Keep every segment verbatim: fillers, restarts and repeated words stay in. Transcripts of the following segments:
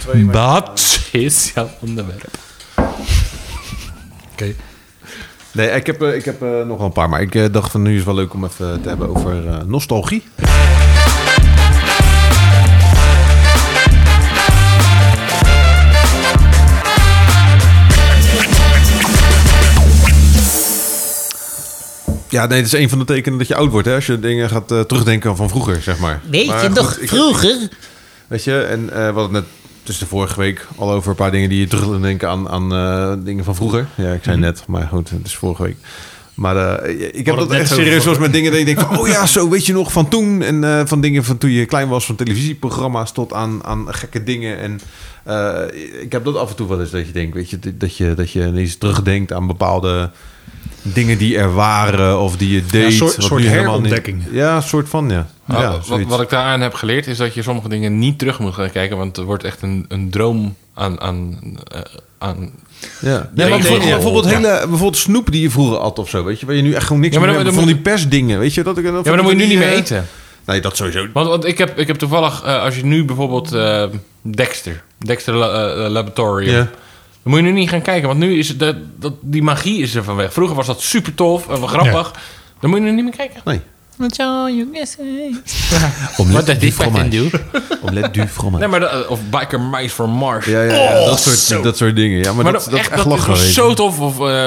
twee. Maar... Dat is jouw onderwerp. Oké. Okay. Nee, ik heb, ik heb uh, nog een paar, maar ik uh, dacht van nu is het wel leuk om even te hebben over uh, nostalgie. Ja, nee, het is een van de tekenen dat je oud wordt, hè? Als je dingen gaat uh, terugdenken van vroeger, zeg maar. Weet maar je goed, nog ik, vroeger? Weet je, en uh, we hadden het net tussen de vorige week al over een paar dingen die je terug denken aan, aan uh, dingen van vroeger. Ja, ik zei net, maar goed, het is vorige week. Maar uh, ik heb dat echt serieus zoals met dingen dat je denkt van, oh ja, zo weet je nog van toen. En uh, van dingen van toen je klein was, van televisieprogramma's tot aan, aan gekke dingen. En uh, ik heb dat af en toe wel eens dat je denkt, weet je, dat je, dat je ineens terugdenkt aan bepaalde dingen die er waren of die je deed. Ja, een soort, soort herontdekking. Niet, ja, een soort van, ja. Nou, ja wat, wat ik daaraan heb geleerd is dat je sommige dingen niet terug moet gaan kijken, want er wordt echt een, een droom aan... aan, uh, aan ja, nee, maar bijvoorbeeld, bijvoorbeeld, hele, ja. bijvoorbeeld snoep die je vroeger at of zo, weet je, waar je nu echt gewoon niks ja, meer hebt. Van die persdingen, weet je. Dat ik, dat ja, maar dan moet je nu niet meer eten. Nee, dat sowieso. Want, want ik, heb, ik heb toevallig, uh, als je nu bijvoorbeeld uh, Dexter, Dexter uh, Laboratorium... Yeah. Dan moet je nu niet gaan kijken, want nu is het dat, dat, die magie is er van weg. Vroeger was dat super tof en wel grappig. Ja. Dan moet je nu niet meer kijken. Nee. Wat zou je zeggen? Omelet du fromage. Omelet du fromage. Nee, maar de, of Biker Mice for Mars. Ja, ja, ja oh, dat, soort, dat soort dingen. Ja, maar, maar dat, dat, dat echt, echt dat lachen. Dat was zo tof. Of, uh,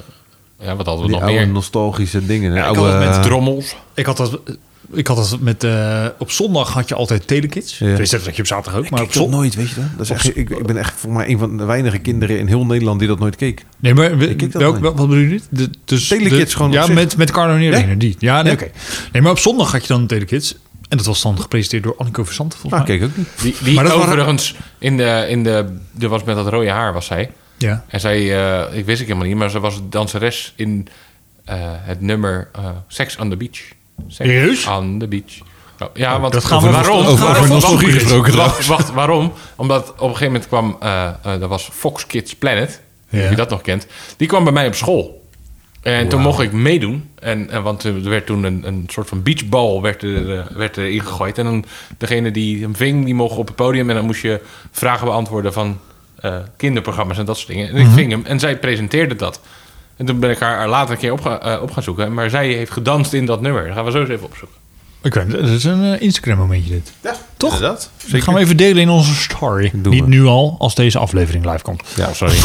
ja, wat hadden we die nog oude meer? nostalgische dingen. Ja, oude, ik had het met drommels. Ik had dat... Ik had dat met... Uh, op zondag had je altijd Telekids. Ja. Dus dat je op zaterdag ook. Ik maar op op zondag nooit, weet je dat? dat is echt, ik, ik ben echt voor mij een van de weinige kinderen in heel Nederland die dat nooit keek. Nee, maar we, welk, wat bedoel je dit? De, dus Telekids de, gewoon ja, met, met Carlo Neerdingen, ja? Die. Ja, nee, ja. oké. Okay. Nee, maar op zondag had je dan Telekids. En dat was dan gepresenteerd door Anneke Verzanten, volgens ah, mij. Kijk ook niet. Die, die maar overigens waren... in de... In de er was met dat rode haar, was zij. Ja. En zij... Uh, ik wist ik helemaal niet, maar ze was danseres in uh, het nummer uh, Sex on the Beach. Sex Serieus? on the Beach. Oh, ja, want dat gaan we waarom? Over, over nostalgie gesproken. Wacht, wacht, waarom? Omdat op een gegeven moment kwam... Uh, uh, er was Fox Kids Planet. Ja. Wie dat nog kent. Die kwam bij mij op school. En wow. toen mocht ik meedoen. En, en, want er werd toen een, een soort van beachbal werd er, uh, werd er ingegooid. En dan degene die hem ving, die mocht op het podium. En dan moest je vragen beantwoorden van uh, kinderprogramma's en dat soort dingen. En mm-hmm. ik ving hem en zij presenteerde dat. En toen ben ik haar later een keer op, uh, op gaan zoeken. Maar zij heeft gedanst in dat nummer. Dat gaan we zo eens even opzoeken. Oké, okay, dat is een uh, Instagram-momentje dit. Ja, toch? Inderdaad. Dat gaan we even delen in onze story. Doen Niet we. Nu al, als deze aflevering live komt. Ja, oh, sorry.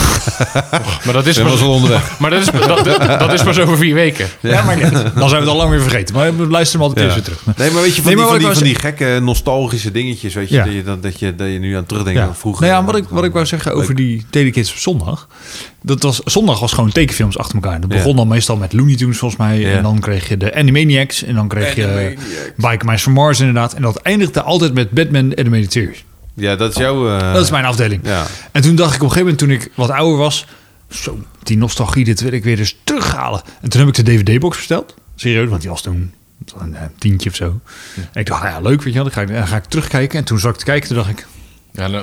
maar dat is pas wel onderweg. Maar dat is, dat, dat is pas over vier weken. Ja, ja maar niet. Dan zijn we het al lang weer vergeten. Maar we luisteren hem altijd ja. eerst weer terug. Nee, maar weet je, van, nee, die, van, die, van die gekke nostalgische dingetjes, weet je, ja. dat, je dat, dat, je, dat je nu aan terugdenkt ja. vroeger. Nou ja, wat ik, wat ik wou zeggen leuk. Over die Telekids op zondag. Dat was, zondag was gewoon tekenfilms achter elkaar. Dat begon ja. dan meestal met Looney Tunes volgens mij. Ja. En dan kreeg je de Animaniacs. En dan kreeg je Biker Mice from Mars inderdaad. En dat eindigde altijd met Batman Animated Series. Ja, dat is jouw... Uh... Dat is mijn afdeling. Ja. En toen dacht ik op een gegeven moment, toen ik wat ouder was... Zo, die nostalgie, dit wil ik weer eens terughalen. En toen heb ik de D V D-box besteld. Serieus, want die was toen een uh, tientje of zo. Ja. En ik dacht, nou ja, leuk, weet je wel. Dan ga ik, dan ga ik terugkijken. En toen zat ik te kijken, toen dacht ik... Ja, dan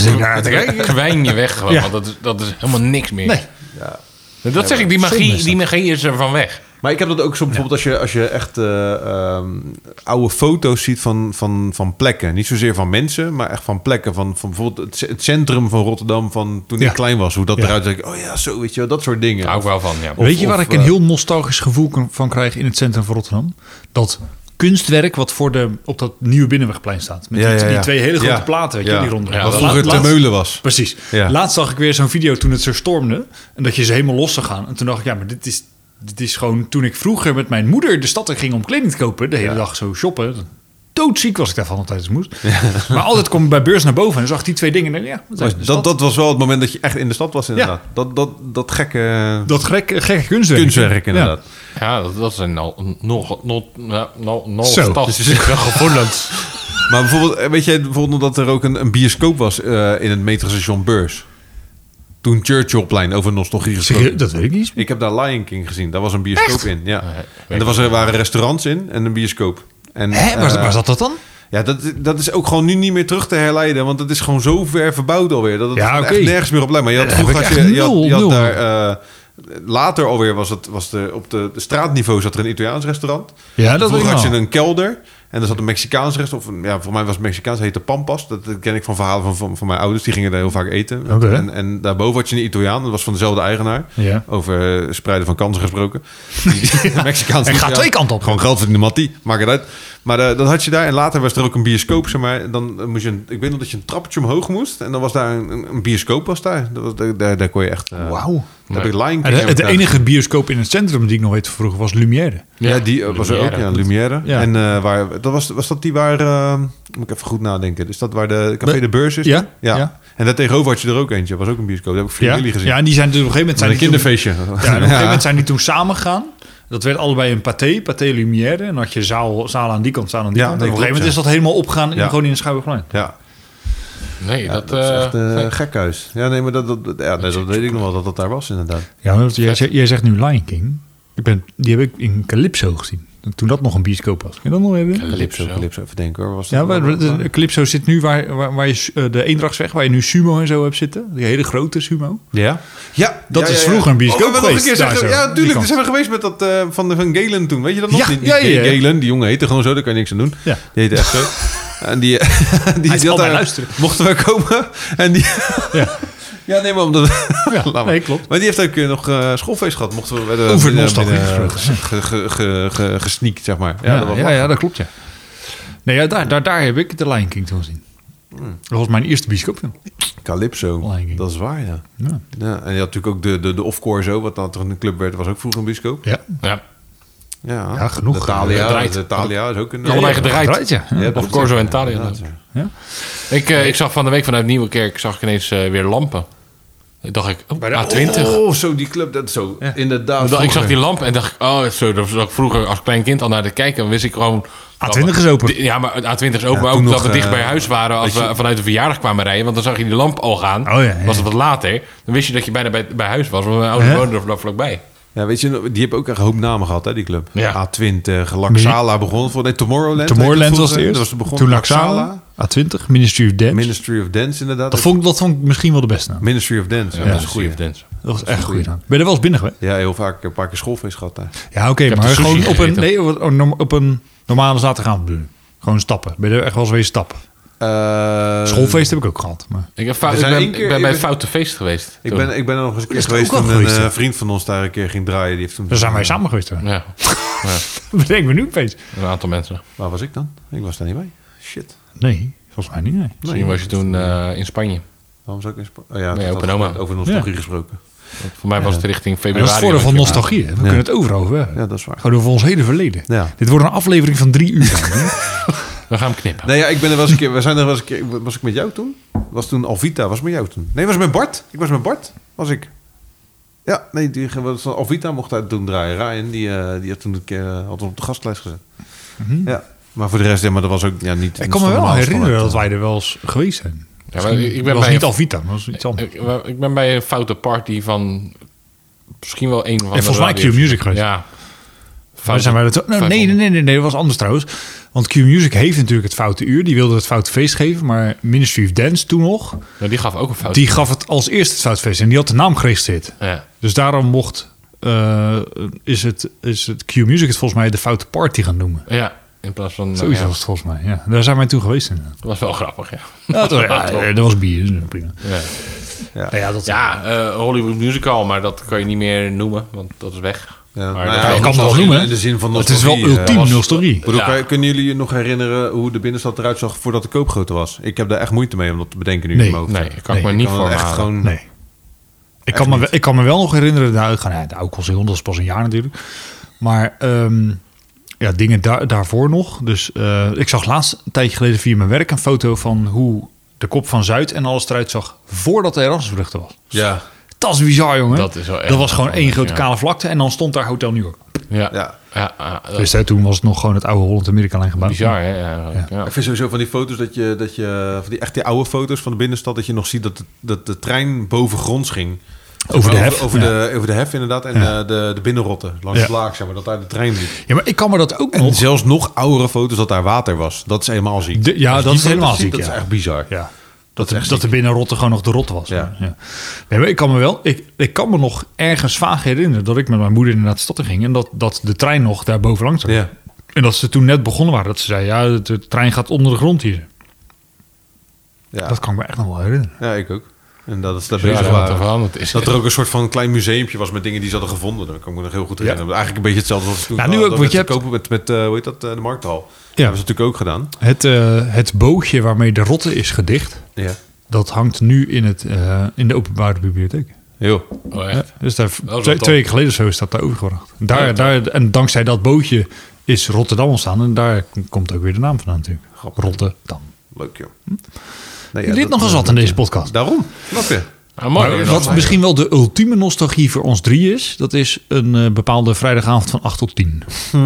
kwijn je weg gewoon, ja. want dat is, dat is helemaal niks meer. Nee. Ja. Dat ja, zeg ik, die magie, die magie is er van weg. Maar ik heb dat ook zo bijvoorbeeld ja. als je, als je echt uh, um, oude foto's ziet van, van, van plekken. Niet zozeer van mensen, maar echt van plekken. Van, van bijvoorbeeld het, het centrum van Rotterdam van toen ja. ik klein was. Hoe dat ja. eruit zag. Oh ja, zo weet je wel, dat soort dingen. Daar hou ik wel van, ja. Of, weet je waar of, ik een heel nostalgisch gevoel van krijg in het centrum van Rotterdam? Dat... kunstwerk wat voor de, op dat nieuwe Binnenwegplein staat. Met ja, die, ja, ja. die twee hele grote ja. platen, weet je, ja. die rond. Ja, wat vroeger te meulen was. Precies. Ja. Laatst zag ik weer zo'n video toen het zo stormde. En dat je ze helemaal los zou gaan. En toen dacht ik, ja, maar dit is, dit is gewoon... Toen ik vroeger met mijn moeder de stad in ging om kleding te kopen... de hele ja. dag zo shoppen... doodziek was ik daarvan altijd als moest. Ja. Maar altijd kom ik bij beurs naar boven en zag die twee dingen. En ja, dat, dat, dat was wel het moment dat je echt in de stad was inderdaad. Ja. Dat, dat, dat gekke... Dat gekke, gekke kunstwerk. Kunstwerk inderdaad. Ja, ja dat, dat zijn nog nog nog nostalgische gevoelens. Maar bijvoorbeeld, weet je bijvoorbeeld dat er ook een, een bioscoop was uh, in het metrostation Beurs? Toen Churchillplein over nostalgie gesproken. Dat weet ik niet. Ik heb daar Lion King gezien. Daar was een bioscoop echt? in. Ja. En er was, er waren restaurants in en een bioscoop. En, Hè? Waar, uh, waar zat dat dan? Ja, dat, dat is ook gewoon nu niet meer terug te herleiden. Want het is gewoon zo ver verbouwd alweer. Dat het ja, okay. echt nergens meer op lijkt. Maar je had vroeger had je, je had, je had daar... Uh, later alweer was het was de, op de, de straatniveau zat er een Italiaans restaurant. Ja, dat vroeger had je nou. een kelder. En er zat een Mexicaans restaurant, of ja, voor mij was het Mexicaans, heette Pampas. Dat, dat ken ik van verhalen van, van, van mijn ouders, die gingen daar heel vaak eten. Okay. En, en daarboven had je een Italiaan, dat was van dezelfde eigenaar. Ja. Over uh, spreiden van kansen gesproken. ja. Mexicaans. En gaat twee kanten op. Gewoon geld verdienen, Mattie, maak het uit. Maar uh, dat had je daar. En later was er ook een bioscoop, zeg maar. Dan moest je een, ik weet nog dat je een trappetje omhoog moest. En dan was daar een, een bioscoop was daar. Dat was, daar, daar kon je echt... Uh, Wauw. Heb ik Lion King. Het enige bioscoop in het centrum die ik nog weet vroeger was Lumière. Ja, ja die uh, was er ook, ja, Lumière. Ja. En uh, waar, dat was, was dat die waar... Uh, moet ik even goed nadenken. Dus dat waar de Café de Beurs is? Ja. ja. ja. En daar tegenover had je er ook eentje. Dat was ook een bioscoop. Dat heb ik voor ja. jullie gezien. Ja, en die zijn dus op een gegeven moment... Zijn een kinderfeestje. Toen, ja, en op een gegeven moment zijn die toen samen gegaan. Dat werd allebei een paté, paté Lumière. En dan had je zaal, zaal aan die kant, zaal aan die ja, kant. Nee, en op een gegeven moment ja. is dat helemaal opgegaan in, ja. gewoon in de Schouwburgplein. Ja. Nee, ja, dat, dat is echt een uh, nee. gek huis. Ja, nee, maar dat, dat, ja, nee, dat weet ik nog wel dat dat daar was inderdaad. Ja, maar jij, jij zegt nu Lion King. Ik ben, die heb ik in Calypso gezien. Toen dat nog een bioscoop was. Kun je dat nog even? Calypso, Calypso, even denken hoor. Was ja, maar de, de, Calypso zit nu waar, waar, waar je uh, de Eendrachtsweg, waar je nu Sumo en zo hebt zitten. Die hele grote Sumo. Ja? Ja. Dat ja, is ja, ja. vroeger een bioscoop oh, geweest. Een zeggen, zo, ja, tuurlijk. Daar zijn we geweest met dat uh, van, van Galen toen. Weet je dat nog? Ja, die, die, ja, ja, ja. Galen, die jongen heette gewoon zo. Daar kan je niks aan doen. Ja. Die heette echt zo. En die, die, die had daar, luisteren. Mochten we komen. En die... Ja. Ja, nee, maar omdat... Ja, nee, klopt. Maar die heeft ook nog uh, schoolfeest gehad. Mochten we... Uh, Over de nostalgie gesneakt, zeg maar. Ja, ja, dat, ja, ja, dat klopt, ja. Nee, ja, daar, daar, daar heb ik de Lion King toen gezien. Hmm. Dat was mijn eerste bioscoopfilm. Calypso, dat is waar, ja. Ja. ja. En je had natuurlijk ook de, de, de Off-Core zo, wat dan toch een club werd, was ook vroeger een bioscoop. Ja. Ja. Ja, ja, genoeg. De Thalia, de Thalia is ook een... Allebei gedraaid. gedraaid ja. Ja, of Corso en Thalia. Ja. Ja. Ik, uh, ik zag van de week vanuit Nieuwekerk zag ik ineens uh, weer lampen. Ik dacht ik, oh, A twintig. Oh, zo die club, dat zo. Ja. Inderdaad. Ik, ik zag die lamp en dacht ik, oh, zo, dat was ik vroeger als klein kind al naar te kijken. Dan wist ik gewoon... A twintig is open. Ja, maar A twintig is open, ja, maar ook nog, dat we dicht bij huis waren als we vanuit de verjaardag kwamen rijden. Want dan zag je die lamp al gaan. Oh, ja, ja. Was het wat later. Dan wist je dat je bijna bij, bij huis was, want mijn ouders ja. woonden er vlakbij. Ja, weet je, die hebben ook echt een hoop namen gehad, hè, die club. Ja. A twintig, Laxala begon voor... Nee, Tomorrowland. Tomorrowland was het eerst. Dat was begon Toen Laxala. A twintig, Ministry of Dance. Ministry of Dance, inderdaad. Dat vond, dat vond ik misschien wel de beste naam. Ministry of Dance. Ja, ja, dat is een goede dance. Dat was echt een goede naam. Ben je er wel eens binnen geweest? Ja, heel vaak. Een paar keer schoolfeest gehad daar. Ja, oké, okay, maar gewoon op een, nee, op een normale zaterdagavond doen. Gewoon stappen. Ben je er echt wel eens weer stappen? Uh, Schoolfeest heb ik ook gehad. Maar... Ik, heb fout, ik, ben, keer, ik ben bij het Foute Feest geweest. Ik ben, ik ben er nog eens een keer geweest toen een uh, vriend van ons daar een keer ging draaien. Die heeft toen daar zijn wij samen geweest. Hoor. Ja. ja. Bedenk me nu opeens. Een aantal mensen. Waar was ik dan? Ik was daar niet bij. Shit. Nee, volgens mij niet. Nee. Misschien nee, was je toen uh, in Spanje. Waarom zou ik in Spanje? Oh, ja, nee, open oma. Over nostalgie ja. gesproken. Voor mij was het richting februari. Dat is het voordeel van nostalgie. Hè? We ja. kunnen het overal over hebben. Ja, dat is waar. Gewoon over ons hele verleden. Ja. Dit wordt een aflevering van drie uur. We gaan hem knippen. Nee, ja, ik ben er was een keer. We zijn er was een keer. Was ik met jou toen? Was toen Alvita? Was met jou toen? Nee, was met Bart. Ik was met Bart. Was ik? Ja, nee, die was Alvita mocht daar toen draaien. Ryan, die, uh, die had toen een keer uh, had op de gastlijst gezet. Mm-hmm. Ja, maar voor de rest, ja, maar dat was ook ja niet. Ik kan me wel herinneren dat wij er wel eens geweest zijn. Ja, maar ik ben was bij niet een, Alvita, maar was iets anders. Ik, ik ben bij een foute party van misschien wel een van en de. Volgens mij Q-Music geweest. Ja. Foute, zijn wij dat, nou, nee, nee, nee, nee, nee, dat was anders trouwens. Want Q-Music heeft natuurlijk het Foute Uur. Die wilde het Foute Feest geven. Maar Ministry of Dance toen nog... Ja, die gaf ook een fout. Die gaf het als eerste het Foute Feest. En die had de naam geregistreerd. Ja. Dus daarom mocht... Uh, is het, is het Q-Music het volgens mij de Foute Party gaan noemen. Ja, in plaats van... Zoiets ja. was het volgens mij, ja. Daar zijn wij toen geweest. In. Dat was wel grappig, ja. Ja, dat, ja, ja, dat was bier. Dus prima. Ja, ja. ja, dat, ja uh, Hollywood Musical, maar dat kan je niet meer noemen. Want dat is weg. Ja, maar nou ja, ja, ik kan het wel noemen. In de zin van het is wel ultiem uh, nostalgie. Ja. Kunnen jullie je nog herinneren hoe de binnenstad eruit zag voordat de koopgrote was? Ik heb daar echt moeite mee om dat te bedenken nu nee, in mijn hoofd. Nee, ik kan nee, me niet voor echt gewoon. Nee. Ik kan, me, ik kan me wel nog herinneren, de uitgaan. Ja, de oude Colosseum, dat is pas een jaar natuurlijk. Maar um, ja, dingen daar, daarvoor nog. Dus uh, ik zag laatst een tijdje geleden via mijn werk een foto van hoe de kop van Zuid en alles eruit zag voordat de Erasmusbrug er was. Ja. Dat is bizar, jongen. Dat, is wel echt dat was gewoon één grote ja. kale vlakte en dan stond daar Hotel New York. Ja, ja. ja, ja dus hè, toen was het nog gewoon het oude Holland-Amerika-lijn gebouwd. Bizar, hè? Ja, ja. Ja. Ik vind sowieso van die foto's dat je, dat je van die echt die oude foto's van de binnenstad, dat je nog ziet dat de, dat de trein bovengronds ging. Over de hef. Over, over, ja. de, over de hef inderdaad. En ja. de, de, de binnenrotten langs ja. het laag, zeg maar, dat daar de trein liep. Ja, maar ik kan me dat ook en nog... zelfs nog oudere foto's dat daar water was. Dat is helemaal ziek. De, ja, dat is helemaal ziek. Dat ja. is echt bizar. Ja. Dat, dat, dat de binnenrotte gewoon nog de rot was. Ja. Ja. Nee, maar ik kan me wel... Ik, ik kan me nog ergens vaag herinneren dat ik met mijn moeder inderdaad de stad in ging. En dat, dat de trein nog daar bovenlangs zat. Ja. En dat ze toen net begonnen waren, dat ze zeiden, ja, de, de trein gaat onder de grond hier. Ja. Dat kan ik me echt nog wel herinneren. Ja, ik ook. En dat is daar Ja, bezig dat waren. er veranderd is. Dat er ook een soort van klein museumpje was met dingen die ze hadden gevonden. Dat kan ik me nog heel goed herinneren. Eigenlijk een beetje hetzelfde als toen. Nou, nu dat ook, werd want je te kopen met, met uh, hoe heet dat, uh, de Markthal. Ja. Dat hebben ze natuurlijk ook gedaan. Het, uh, het boogje waarmee de rotte is gedicht, Ja. dat hangt nu in, het, uh, in de openbare bibliotheek. Heel. Oh, Ja, echt? dus daar, wel twee, top. twee weken geleden zo is dat daar overgebracht. Daar, Ja, daar, en dankzij dat bootje is Rotterdam ontstaan. En daar komt ook weer de naam vandaan natuurlijk. Grappig. Rotterdam. Leuk, joh. Hm? Nee, Je leert nog eens wat in deze podcast. Daarom. Snap je? Ah, mooi. Maar Ja, wat dat- misschien wel de ultieme nostalgie voor ons drie is, dat is een uh, bepaalde vrijdagavond van acht tot tien.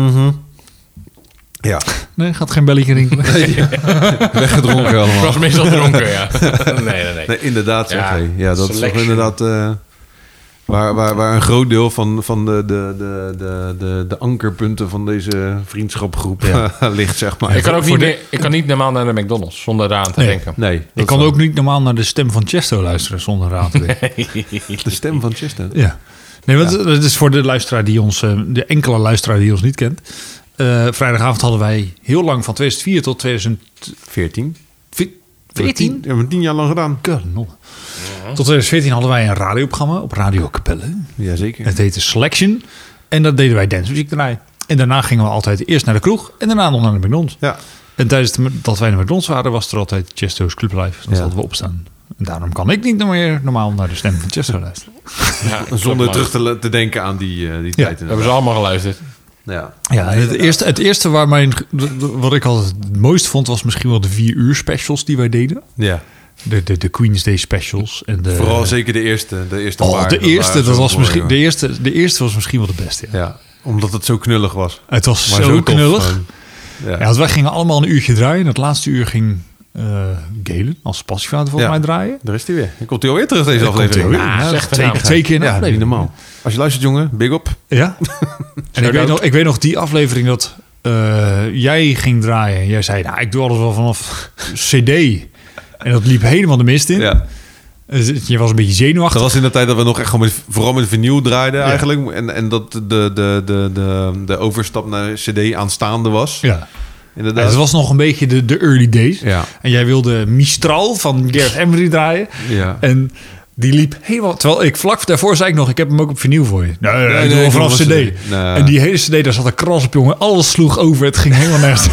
Ja. Nee, gaat geen belletje rinkelen. Weggedronken Ik allemaal. was meestal dronken, ja. nee, nee, nee. Nee, inderdaad, zeg Ja, hey. Ja, dat is selection. toch inderdaad... Uh, waar, waar, waar een groot deel van, van de, de, de, de, de, de ankerpunten van deze vriendschapgroep Ja. ligt, zeg maar. Ik kan ook Voor niet, de- meer- ik kan niet normaal naar de McDonald's zonder eraan te Nee. denken. Nee. Ik dat kan wel. ook niet normaal naar de stem van Chesto luisteren zonder raad te denken. De stem van Chester. Ja. Nee, want dat is voor de luisteraar die ons, uh, de enkele luisteraar die ons niet kent. Uh, vrijdagavond hadden wij heel lang van tweeduizend vier tot tweeduizend veertien. veertien. We hebben het tien jaar lang gedaan. Kanon. Tot tweeduizend veertien hadden wij een radioprogramma op Radio Capelle. Jazeker. Het heette Selection. En dat deden wij dancemuziek draaien. En daarna gingen we altijd eerst naar de kroeg en daarna nog naar de McDonald's. Ja. En tijdens de, dat wij naar de McDonald's waren, was er altijd Chesto's Club Live. Dan Ja. zouden we opstaan. En daarom kan ik niet nog meer normaal naar de stem van Chesto luisteren. Ja, Zonder klopt, terug te, te denken aan die, uh, die Ja. tijd. maar Hebben inderdaad. ze allemaal geluisterd. Ja. Ja, het eerste, het eerste waar mijn, wat ik altijd het mooist vond, was misschien wel de vier uur specials die wij deden. Ja. De, de, de Queen's Day specials. En de, Vooral zeker de eerste. De eerste, Oh, waar- de eerste, waren dat zo was mooi, misschien, joh. de, eerste, de eerste was misschien wel de beste. Ja. Ja, omdat het zo knullig was. Het was Maar zo, tof knullig. gewoon. Ja. Ja, want wij gingen allemaal een uurtje draaien. En het laatste uur ging uh, Galen als passievader volgens Ja. mij draaien. Daar is hij weer. Dan komt hij alweer terug deze Daar komt aflevering. hij alweer. Ja, Ja, zeg de twee, naam. twee keer in de Ja, niet aflevering. normaal. Als je luistert, jongen, big up. Ja. En ik weet, nog, ik weet nog die aflevering dat uh, jij ging draaien. En jij zei, nou, ik doe alles wel vanaf C D. En dat liep helemaal de mist in. Ja. Dus je was een beetje zenuwachtig. Dat was in de tijd dat we nog echt gewoon met, vooral met vinyl draaiden Ja. eigenlijk. En, en dat de, de, de, de, de overstap naar cd aanstaande was. Ja. Ja, Inderdaad. het was nog een beetje de, de early days. Ja. En jij wilde Mistral van Gareth Emery draaien. Ja. En die liep helemaal... Terwijl ik vlak daarvoor zei ik nog, ik heb hem ook op vinyl voor je. Nee, nee, nee, Nee, ik doe nee, hem ik vanaf doe C D. hem op C D. Nee. En die hele C D, daar zat een kras op, jongen. Alles sloeg over, het ging helemaal nergens.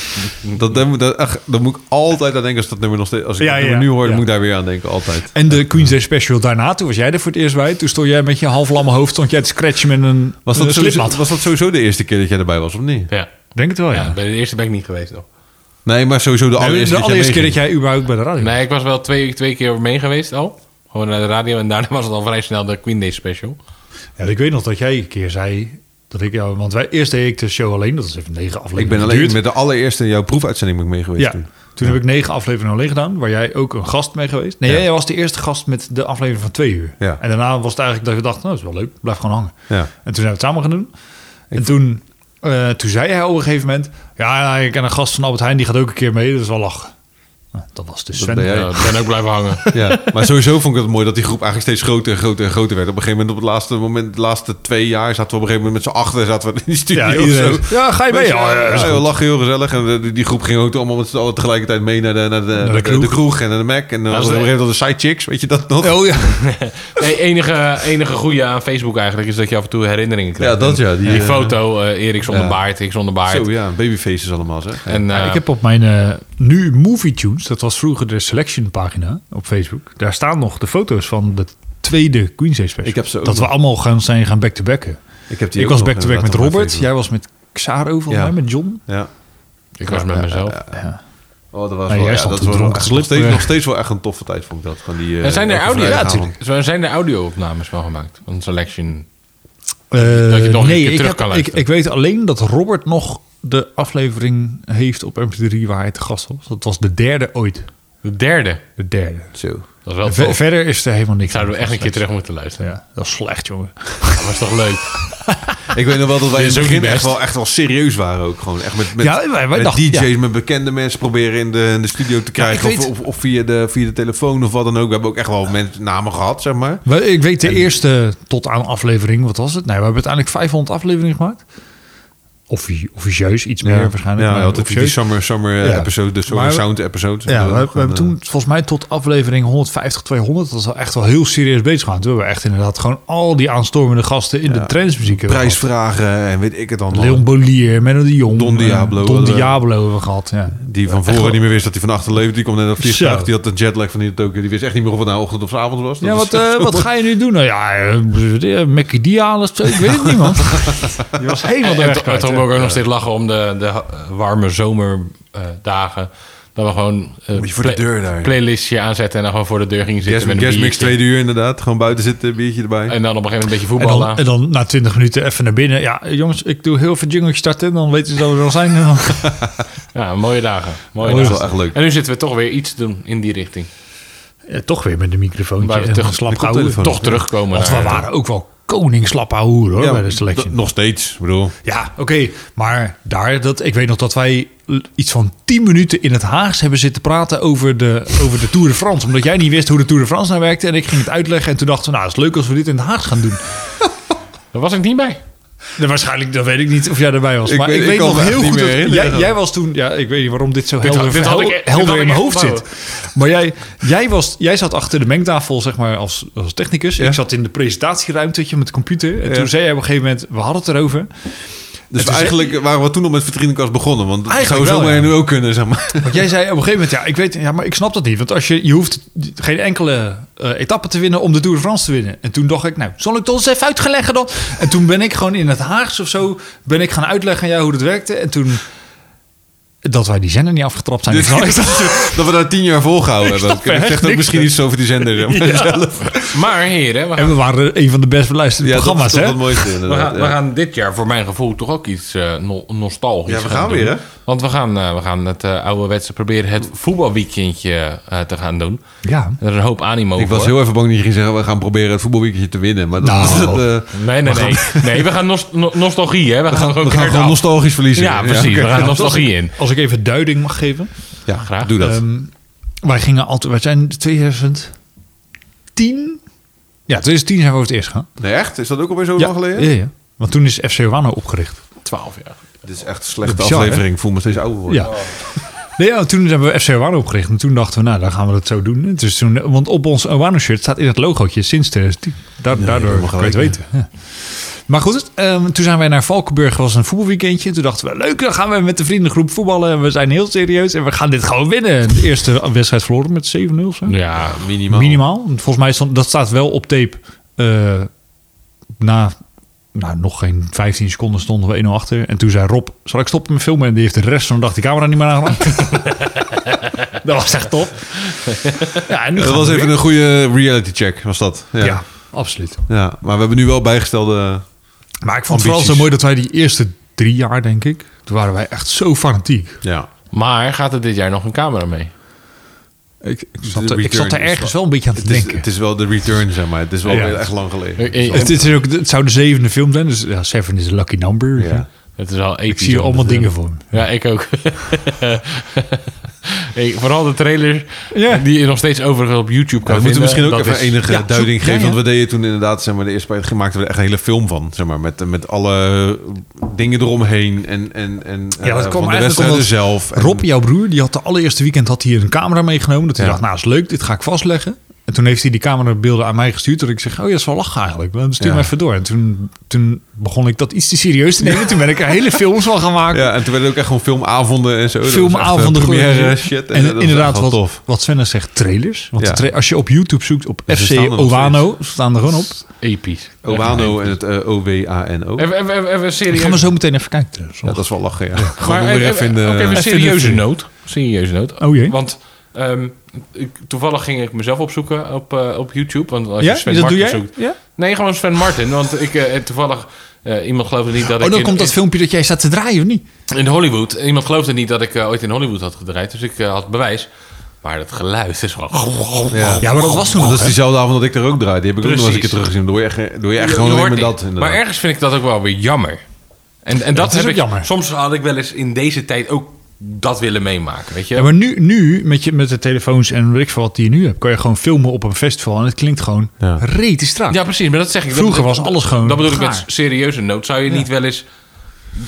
Dat, dat, dat, ach, dat moet ik altijd aan denken als dat nummer nog steeds... Als ik Ja, dat nummer ja, nu hoor, dan ja. moet ik daar weer aan denken. Altijd. En de Queen's Day special daarna, toen was jij er voor het eerst bij. Toen stond jij met je half lamme hoofd, stond jij te scratchen met een, Was een dat, sowieso, slipmat. was dat sowieso de eerste keer dat jij erbij was, of niet? Ja. Denk het wel, ja. Ja, bij de eerste ben ik niet geweest nog. Nee, maar sowieso de Nee, allereerste, de allereerste keer dat jij jij überhaupt bij de radio was. Nee, ik was wel twee, twee keer mee geweest al. Gewoon naar de radio. En daarna was het al vrij snel de Queen Day special. Ja, ik weet nog dat jij een keer zei dat ik jou... Want wij, eerst deed ik de show alleen, dat is even negen Ik afleveringen ben alleen geduurd. met de allereerste jouw proefuitzending ben ik mee geweest Ja, toen. toen heb ik negen afleveringen alleen gedaan, waar jij ook een gast mee geweest. Nee, Ja. jij was de eerste gast met de aflevering van twee uur. Ja. En daarna was het eigenlijk dat we dachten, nou, dat is wel leuk, blijf gewoon hangen. Ja. En toen zijn we het samen gaan doen. En toen, uh, toen zei hij op een gegeven moment, ja, ja, ik ken een gast van Albert Heijn, die gaat ook een keer mee, dat is wel lachen. Nou, dat was dus Sven. ben jij. Ja, ik ben ook blijven hangen. Ja, maar sowieso vond ik het mooi dat die groep eigenlijk steeds groter en groter en groter werd. Op een gegeven moment, op het laatste moment, de laatste twee jaar, zaten we op een gegeven moment met z'n achter, zaten we in die studio. Ja, of iedereen. zo. Ja, ga je mee? Weet je, Ja, ja, ja, is we goed. lachen heel gezellig. En de- die groep ging ook allemaal met z'n allen tegelijkertijd mee naar de, naar de, naar de, kroeg. de kroeg en naar de Mac. En dan was er op een gegeven moment de side chicks, weet je dat nog? Oh ja. Nee, enige, enige goede aan Facebook eigenlijk is dat je af en toe herinneringen krijgt. Ja, dat ja, die, Die, die eh, foto, uh, Erik zonder ja. baard, ik zonder baard. Zo ja, babyfaces allemaal zeg. En, Ja, uh, ik heb op mijn uh, nu Movie Tunes, dat was vroeger de selection pagina op Facebook. Daar staan nog de foto's van de tweede Queen's Day special. Ik heb ze ook dat we nog. allemaal gaan zijn gaan back-to-backen. Ik, heb die Ik ook was nog back-to-back met inderdaad op mijn Robert. Facebook. Jij was met Xaro volgens Ja. mij, met John. Ja. ik was met Ja, mezelf. ja, ja. Ja. Oh, dat was Nee, wel, jij ja, stond dat te was dronken nog, te nog, steeds, slippen. nog steeds wel echt een toffe tijd, vond ik dat. Van die, uh, En zijn er elke audio? vrijdagavond. Zo zijn er audio-opnames van gemaakt? Van Selection. Uh, Dat je het nog een nee, keer ik, terug heb, kan ik, luisteren. ik weet alleen dat Robert nog de aflevering heeft op M P drie waar hij te gast was. Dat was de derde ooit. De derde. De derde. Zo. Dat is wel Ver- tof. verder is er helemaal niks. Zouden we aan echt een keer slechts. terug moeten luisteren. Ja, dat is slecht, jongen. Dat was toch leuk? Ik weet nog wel dat wij in Dit het is ook begin niet echt best. wel, echt wel serieus waren ook. Gewoon echt met, met, Ja, wij- wij met dachten- D J's, ja. met bekende mensen proberen in de, in de studio te krijgen. ik of, weet- of, of via, de, via de telefoon of wat dan ook. We hebben ook echt wel mensen, namen gehad, zeg maar. Maar ik weet de eerste tot aan aflevering, wat was het? Nee, we hebben uiteindelijk vijfhonderd afleveringen gemaakt. offi- officieus, iets Ja. meer waarschijnlijk. Ja, maar altijd die officieus. summer, summer Ja. episode, de summer Maar- sound episode. Ja, we, we Gewoon, hebben eh, toen volgens mij tot aflevering honderdvijftig, tweehonderd... dat is wel echt wel heel serieus bezig gegaan. Toen hebben we echt inderdaad gewoon al die aanstormende gasten... in Ja. de trendsmuziek hebben gehad. prijsvragen en weet ik het allemaal. Leon Bolier, Menno de Jong. Don Diablo eh, Don hadden we. Diablo hebben we gehad, ja. Die van Echt voren wel- niet meer wist dat hij van achter leefde. Die kwam net op vliegtuig. Zo. Die had de jetlag van hier Tokio. Die wist echt niet meer of het nou ochtend of avond was. Dat Ja, is wat, echt eh, zo- wat ga je nu doen? Nou ja, uh, Mackie D halen of zo. Ik weet het niet, man. Die was helemaal de En weg to- kwijt. toen hè. moet ik ook nog steeds lachen om de, de uh, warme zomerdagen. dat we gewoon uh, Moet je voor de deur daar. playlistje aanzetten en dan gewoon voor de deur gingen zitten Guest, met een guest mix biertje. tweede uur inderdaad. Gewoon buiten zitten, biertje erbij. En dan op een gegeven moment een beetje En voetballen. dan, en dan na twintig minuten even naar binnen. Ja, jongens, ik doe heel veel jingletjes starten. Dan weten ze dat we er al zijn. En dan- Ja, mooie dagen. Mooie dat is dagen. wel echt leuk. En nu zitten we toch weer iets te doen in die richting. Ja, toch weer met een microfoontje Waar we en terug- een slap de houden. koptelefoon. Toch terugkomen Want we naar... waren ook wel koning slap hoer hoor, bij de selectie. d- nog steeds. Ik bedoel, Ja, oké. Maar daar, dat, ik weet nog dat wij iets van tien minuten in het Haags hebben zitten praten over de, over de Tour de France. Omdat jij niet wist hoe de Tour de France nou werkte. En ik ging het uitleggen. En toen dachten we, nou, het is leuk als we dit in het Haags gaan doen. Daar was ik niet bij. Ja, waarschijnlijk, dat weet ik niet of jij erbij was. Ik maar weet- ik ik weet kan nog me echt heel niet goed meer dat herinneren. jij, jij was toen... Ja, ik weet niet waarom dit zo Dit had- helder, dit had ik- hel- dit helder had in ik mijn echt hoofd onthouden. zit. Maar jij, jij, was, jij zat achter de mengtafel, zeg maar, als, als technicus. Ja. Ik zat in de presentatieruimte met de computer. En Ja. toen zei jij op een gegeven moment, we hadden het erover. dus toen eigenlijk waren we toen nog met Vitrinekast begonnen. Want het zou Eigenlijk wel, zomaar ja. nu ook kunnen, zeg maar. Want jij zei op een gegeven moment, ja, ik weet, ja, maar ik snap dat niet. Want als je, je hoeft geen enkele uh, etappe te winnen om de Tour de France te winnen. En toen dacht ik, nou, zal ik dat eens even uitleggen dan? En toen ben ik gewoon in het Haags of zo, ben ik gaan uitleggen aan jou hoe dat werkte. En toen, dat wij die zender niet afgetrapt zijn. Dus dat we daar tien jaar volgehouden hebben. snap er Ik echt zeg ook niks misschien van. iets over die zender. Zeg maar, Ja. zelf. Maar heren, we En gaan, we waren een van de best beluisterde Ja, dat programma's, is toch hè? het mooiste we, inderdaad. gaan, we ja. gaan dit jaar voor mijn gevoel toch ook iets uh, no- nostalgisch Ja, we gaan doen. weer, hè? Want we gaan, uh, we gaan het uh, ouderwetse proberen het voetbalweekendje uh, te gaan doen. Ja. Er is een hoop animo Ik voor. was heel even bang dat je ging zeggen... we gaan proberen het voetbalweekendje te winnen. Maar dat Nou. is het... eh, Nee, nee, nee. Nee, we gaan nos- no- nostalgie, hè. We, gaan gewoon we gaan keihard gewoon af. nostalgisch verliezen. Ja, precies. oké. We gaan Ja, nostalgie als ik- in. Als ik even duiding mag geven. Ja, Graag. doe dat. Ehm, wij gingen altijd, wij zijn twintig tien. Ja, twintig tien zijn we voor het eerst gegaan. Nee, echt? Is dat ook alweer zo Ja, lang geleden? ja, ja. Want toen is F C Wano opgericht. Twaalf jaar. Dit is echt een slechte Bizar, aflevering. Ik voel me steeds ouder worden. Ja. Nee, ja, toen hebben we F C Wano opgericht. En toen dachten we, nou, dan gaan we dat zo doen. Dus toen, want op ons Wano-shirt staat in het logootje sinds twintig tien. Da- Ja, daardoor helemaal kan je het gelijk, weten. Ja. Maar goed, um, toen zijn wij naar Valkenburg. was een voetbalweekendje. Toen dachten we, leuk, dan gaan we met de vriendengroep voetballen. En we zijn heel serieus en we gaan dit gewoon winnen. De eerste wedstrijd verloren met zeven nul of zo. Ja, Minimaal. Minimaal. Volgens mij stond, dat staat wel op tape. Uh, na nou, nog geen vijftien seconden stonden we één nul achter. En toen zei Rob, zal ik stoppen met filmen? En die heeft de rest van de dag die camera niet meer aangedaan. Dat was echt top. Ja, en nu Dat gaan was we even weer. een goede reality check, was dat. Ja. Ja, Ja. absoluut. Maar we hebben nu wel bijgestelde... Maar ik vond het vooral Ambities. zo mooi dat wij die eerste drie jaar, denk ik... toen waren wij echt zo fanatiek. Ja. maar gaat er dit jaar nog een camera mee? Ik, ik, De zat, er, ik return zat er is ergens wel- wel een beetje aan te Het is, denken. het is wel de return, zeg maar. Het is wel Ja. weer echt lang geleden. Eh, eh, Het, is ook, het zou de zevende film zijn, dus ja, Seven is een lucky number. Ja. Het is al episch. Ik zie om allemaal te dingen doen. voor me. Ja, ik ook. Hey, vooral de trailer Ja. die je nog steeds overigens op YouTube kan Ja, we moeten vinden. misschien ook Dat even is- enige ja, duiding zoek- ja, geven. ja. Want we deden toen inderdaad, zeg maar, de eerste paar maakten we er echt een hele film van. Zeg maar, met, met alle dingen eromheen en, en, en Ja, dat eh, kwam van de eigenlijk wedstrijden omdat zelf. En- Rob, jouw broer, die had de allereerste weekend had hij een camera meegenomen. Dat hij Ja. dacht, nou is leuk, dit ga ik vastleggen. En toen heeft hij die camerabeelden aan mij gestuurd. Dat ik zeg, oh ja, dat is wel lachen eigenlijk. Dan stuur Ja. me even door. En toen, toen begon ik dat iets te serieus te nemen. Toen ben ik er hele films van gaan maken. Ja, en toen werden ook echt gewoon filmavonden en zo. Dat was Filmavonden. echt, eh, première gewoon. shit. En, dat was inderdaad, echt wel wat, tof. wat Sven zegt, trailers. Want Ja. de tra- als je op YouTube zoekt op Ja, F ze C staan er nog Owano, staan er gewoon op. Episch. Owano en het uh, O W A N O. Even, even, even, even Ik serieus. ga maar zo meteen even kijken. trouwens. Ja, dat is wel lachen, ja. Gewoon Maar om weer even, even in de... ook even een Even serieuze de- noot. Serieuze noot. Oh jee. Want ehm, ik, toevallig ging ik mezelf opzoeken op, uh, op YouTube. Want als Ja, je Sven dat doe Martin jij? zoekt... Ja? Nee, gewoon Sven Martin. Want ik uh, toevallig... Uh, iemand geloofde niet dat Oh, ik... dan in, komt dat in, filmpje dat jij staat te draaien, of niet? in Hollywood... Iemand geloofde niet dat ik uh, ooit in Hollywood had gedraaid. Dus ik uh, had bewijs. Maar dat geluid is gewoon... Ja. Ja, maar dat was toen Dat nog, is hè? diezelfde avond dat ik er ook draaide. Die heb ik ook nog eens een keer Precies. teruggezien. Doe je echt, doe je echt Je- gewoon je alleen hoort maar niet. dat. inderdaad. Maar ergens vind ik dat ook wel weer jammer. En, en dat dat is heb ook ik jammer. Soms had ik wel eens in deze tijd ook dat willen meemaken, weet je? Ja, maar nu, nu met, je, met de telefoons en weet ik veel wat die je nu hebt... kan je gewoon filmen op een festival en het klinkt gewoon Ja. rete strak. Ja, precies, maar dat zeg ik. Vroeger dat, was alles gewoon Dat bedoel ik gaar. met serieuze nood. Zou je Ja. niet wel eens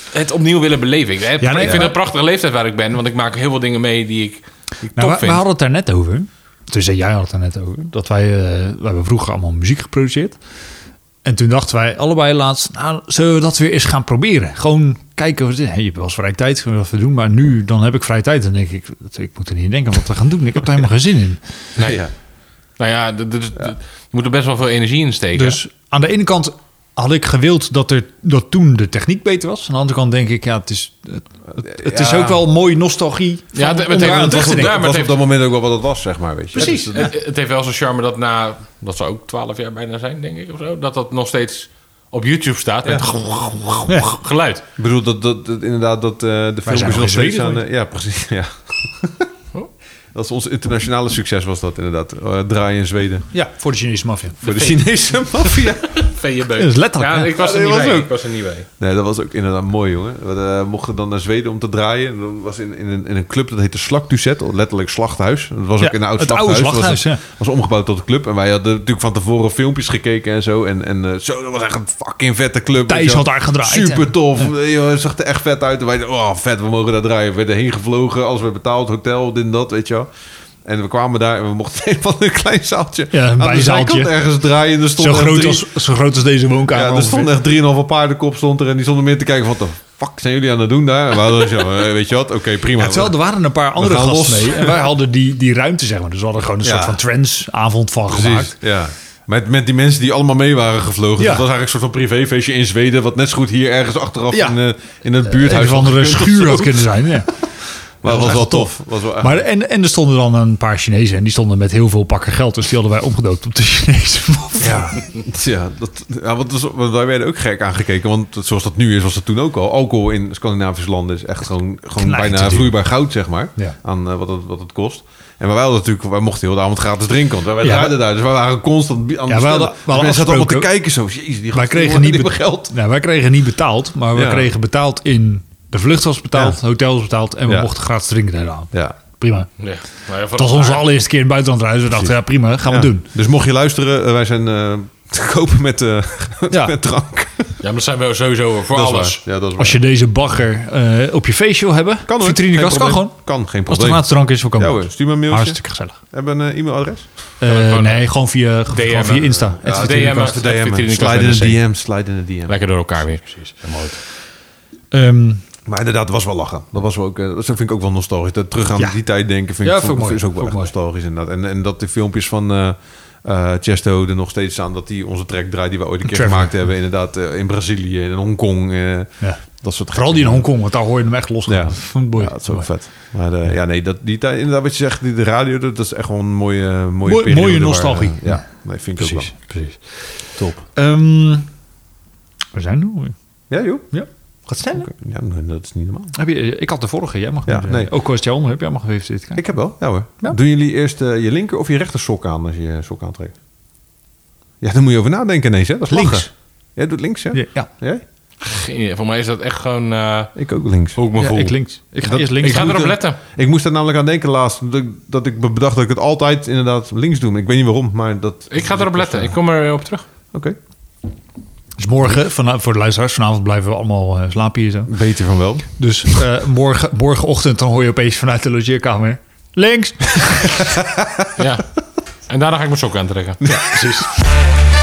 het opnieuw willen beleven. Ik, heb, Ja, nee, ik vind ja. het een prachtige leeftijd waar ik ben. Want ik maak heel veel dingen mee die ik, die ik Nou, top we, vind. we hadden het daar net over. Dus jij had het daar net over. Dat wij, uh, we hebben vroeger allemaal muziek geproduceerd. En toen dachten wij allebei laatst, nou, zullen we dat weer eens gaan proberen? Gewoon kijken, hey, je hebt wel eens vrije tijd, wat we doen. Maar nu, dan heb ik vrije tijd. Dan denk ik, ik moet er niet in denken wat we gaan doen. Ik heb er helemaal geen zin in. Nee. Ja. Nou ja, d- d- d- je moet er best wel veel energie in steken. Dus aan de ene kant had ik gewild dat, er, dat toen de techniek beter was. Aan de andere kant denk ik, ja, het is, het, het, het is Ja. ook wel mooie nostalgie. Ja, Van het- het onderaan heeft- terug te het denken. Ja, maar Het was het op dat moment ook wel wat het was, zeg maar. Weet je. Precies. Het- het, het heeft wel zo'n charme dat na... Dat zou ook twaalf jaar bijna zijn, denk ik, of zo. Dat dat nog steeds op YouTube staat. Met Ja. geluid. Ik bedoel dat, dat, dat inderdaad dat eh, de filmpjes nog nog in steeds Zweden, aan... eh, ja, precies. Ja. Dat is ons internationale succes was dat inderdaad. Uh, draaien in Zweden. Ja, voor de Chinese maffia. Voor de Chinese maffia. V J B. Dat is letterlijk, Ja, ja. ik was er Ja, niet dat was bij. ook. Ik was er niet bij. Nee, dat was ook inderdaad mooi, jongen. We uh, mochten dan naar Zweden om te draaien. Dat was in, in, een, in een club, dat heette Slaktuset. Letterlijk slachthuis. Dat was Ja, ook in een oud het slachthuis. oude slachthuis, was, ja. was omgebouwd tot een club. En wij hadden natuurlijk van tevoren filmpjes gekeken en zo. En, en uh, zo, dat was echt een fucking vette club. Thijs weet je wel. had daar gedraaid, Super hè? tof. Ja. Het zag er echt vet uit. En wij dachten, oh vet, we mogen daar draaien. We werden heen gevlogen, alles werd betaald, hotel, dit en dat, weet je wel. En we kwamen daar en we mochten een van een klein zaaltje. Ja, een aan de bijzaaltje. zijkant ergens draaien. En er stond Zo echt groot, drie- als, zo groot als deze woonkamer. ja, er ongeveer. stond echt drieënhalve paardenkop stond er. En die stonden meer te kijken van, wat de fuck zijn jullie aan het doen daar? En we hadden zo, eh, weet je wat, oké, prima. Ja, terwijl er waren een paar andere gaan gasten los. mee. En wij hadden die, die ruimte, zeg maar. Dus we hadden gewoon een Ja. soort van trance-avond van Precies, gemaakt. ja. Met, met die mensen die allemaal mee waren gevlogen. Ja. Dat was eigenlijk een soort van privéfeestje in Zweden. Wat net zo goed hier ergens achteraf Ja. in, uh, in het buurthuis Een of andere had gekund of schuur zo. had kunnen zijn, ja. Maar dat was was wel echt tof. Was wel echt Maar, en, en er stonden dan een paar Chinezen. En die stonden met heel veel pakken geld. Dus die hadden wij omgedoopt op de Chinese maffia. Ja, ja, dat, ja want, dat is- want wij werden ook gek aangekeken. Want zoals dat nu is, was dat toen ook al. Alcohol in Scandinavische landen is echt gewoon, gewoon Knijt bijna te duur. vloeibaar goud, zeg maar. Ja. Aan uh, wat, het, wat het kost. En wij hadden natuurlijk, wij mochten heel de avond gratis drinken. Want wij Ja, draaiden daar. Dus wij waren constant aan het Ja, we bestellen. hadden- we Dus hadden mensen zaten allemaal te afgesproken- kijken zo. Jezus, die Wij gasten kregen, die niet hebben be- geld. Nou, wij kregen niet betaald. Maar we Ja. kregen betaald in... De vlucht was betaald, Ja. hotel was betaald. En we Ja. mochten gratis drinken de hele avond. Ja. Prima. Ja. Nou ja, Dat was onze allereerste keer in het buitenland reizen. We dachten, ja prima, gaan we Ja. doen. Dus mocht je luisteren, uh, wij zijn uh, te kopen met, uh, Ja. met drank. Ja, maar dat zijn we sowieso voor Dat is alles. waar. Ja, dat is waar. Als je deze bagger uh, op je feestje wil hebben, kan hoor. vitrinekast, Geen kan probleem. gewoon. Kan, geen Als het probleem. gratis drank is, we komen. Ja hoor, stuur me een mailtje. Hartstikke gezellig. Hebben een uh, e-mailadres? Uh, gewoon- nee, gewoon via, gewoon via Insta. Ja, Het D M, vitrinekast. het D M. vitrinekast Slide in met de een C. D M. Slide in de D M. Lekker door elkaar weer. Precies. Um, Maar inderdaad, dat was wel lachen. Dat was wel ook, uh, dat vind ik ook wel nostalgisch. Dat terug aan Ja. die tijd denken vind Ja, ik, vind ik vond- mooi. is ook wel Vond echt ik mooi. nostalgisch inderdaad. En, en dat de filmpjes van uh, uh, Chesto er nog steeds staan. Dat die onze track draait die we ooit een keer Trevor. gemaakt hebben. Inderdaad, uh, in Brazilië, in Hongkong. Uh, ja. dat soort Vooral die in Hongkong, want daar hoor je hem echt los. Ja. Ja, vond ik mooi. Ja, dat is ook vet. Maar uh, ja, nee, dat, die tijd, inderdaad wat je zegt, die, de radio, dat, dat is echt wel een mooie, uh, mooie Mooi- periode. mooie waar, nostalgie. uh, ja, nee, vind ik ook Precies, wel. precies. Top. Um, we zijn nu. Ja, joh. Ja. Gaat stellen? Ja, nee, dat is niet normaal. Heb je, ik had de vorige, jij mag Ja, nu, nee. Ook al is het jouw onderwerp, jij mag even zitten kijken. Ik heb wel, ja hoor. Ja. Doen jullie eerst uh, je linker of je rechter sok aan als je je sok aantrekt? Ja, daar moet je over nadenken ineens, hè? Dat is Links. lachen. Jij doet links, hè? Ja, ja. Jij? Geen idee. Voor mij is dat echt gewoon uh, Ik ook links. hoe ik me Ja, voel. ik links. Ik ga Dat- eerst links. Ik ga moet erop er- letten. Ik moest er namelijk aan denken laatst, dat, ik- dat ik be- bedacht dat ik het altijd inderdaad links doe. Ik weet niet waarom, maar dat... Ik ga erop letten. Ik kom er op terug. Oké, Dus morgen, van, voor de luisteraars, vanavond blijven we allemaal uh, slapen hier zo. beter van wel. Dus uh, morgen, morgenochtend dan hoor je opeens vanuit de logeerkamer... Links! Ja. En daarna ga ik mijn sok aantrekken. Ja, precies.